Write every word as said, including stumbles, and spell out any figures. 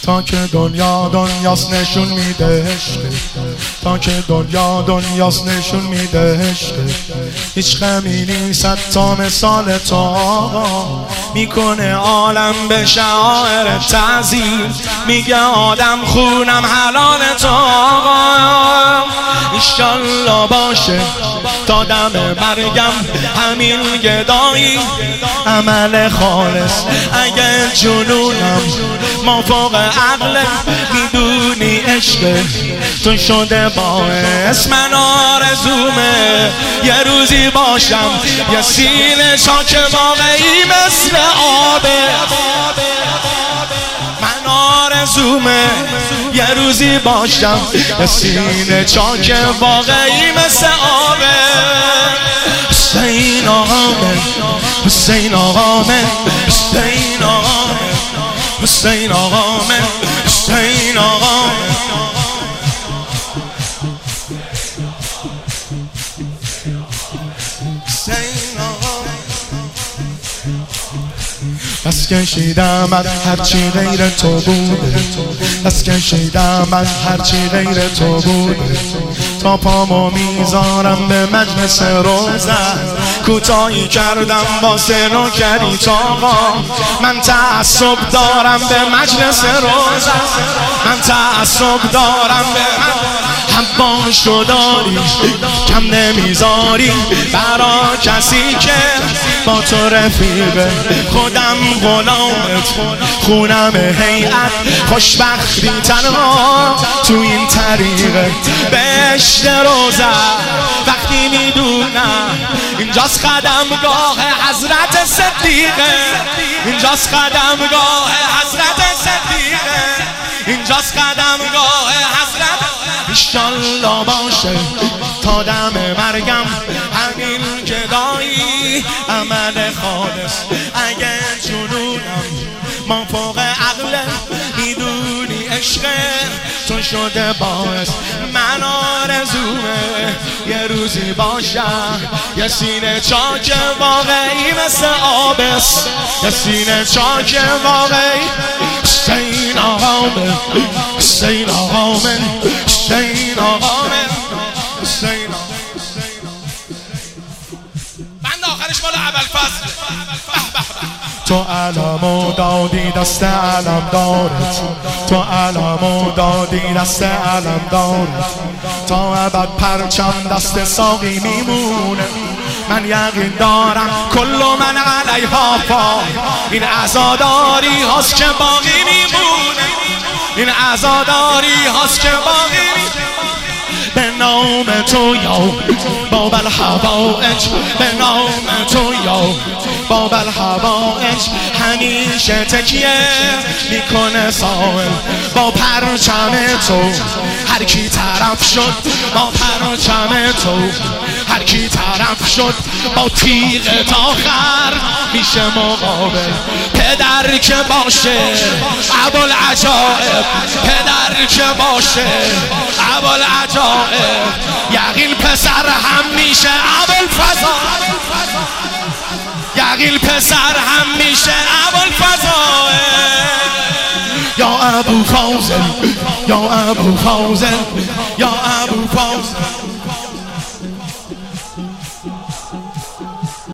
تا که دنیا دنیاست نشون میده عشق، تا که دنیا دنیاست نشون میده عشق. هیچ غمی نیست تا مثال تو آقا، میکنه عالم به شعائر تعظیم. میگه آدم خونم حلال تو آقا. ایشالله باشه تا دم مرگم همین گدایی، عمل خالص. اگه جنونم مافوق عقل، میدونی عشق تو شده باعث من آرزومه یه روزی باشم یه سینه چاک واقعی مثل آبه. من آرزومه یه روزی باشم یه سینه چاک واقعی مثل آبه. حسین آقامه، حسین آقامه، حسین آقامه، حسین آقامه، حسین آقامه. بس کشیدم من هرچی غیر تو بوده، بس کشیدم من هرچی غیر تو بوده. تا پامو میذارم به مجلس روزن، کوتاهی کردم واسه نوکری آقا. من تعصب دارم به مجلس روزن، من تعصب دارم به حباشو داری، کم نمیذاری برا کسی که با تو رفیقه. خودم غلامت، خونم هیئت، خوشبختی تنها تو این طریقه. بهشت روزه وقتی میدونم اینجاست قدمگاه حضرت صدیقه، اینجاست قدمگاه حضرت صدیقه، اینجاست قدمگاه حضرت. ایشالله باشه تا دم مرگم همین گدایی، عمل خالص. اگه جنونم ما فوق عقل، میدونی عشق تو شده باعث من آرزومه یه روزی باشم یه سینه چاک واقعی مثل آبست، یه سینه چاک واقعی. حسین آقامه، حسین آقامه، حسین آقامه، حسین آقامه. بند آخرش مال ابوالفضل. تو علمو دادی دست علم دارت، تو علمو دادی دست علم دارت. تا ابد پرچم دست ساقی میمونه. من یقین دارم کل من علیها فان، این عزاداری هاست که باقی میمونه، این عزاداری هاست که باقی میمونه. به نام تو یا باب الحوائج، به نام تو یا باب الحوائج. همیشه تکیه میکنه سائل با پرچم تو، هر کی طرف شد با پرچم تو، هر کی طرف شد با تیغ تا آخر میشه مقابل. پدر که باشه ابوالعجائب، پدر که باشه ابوالعجائب. یقین پسر هم میشه ابوالفضل، یقین پسر هم میشه ابوالفضل. یا ابو فاضل، یا ابو فاضل، یا ابو فاضل.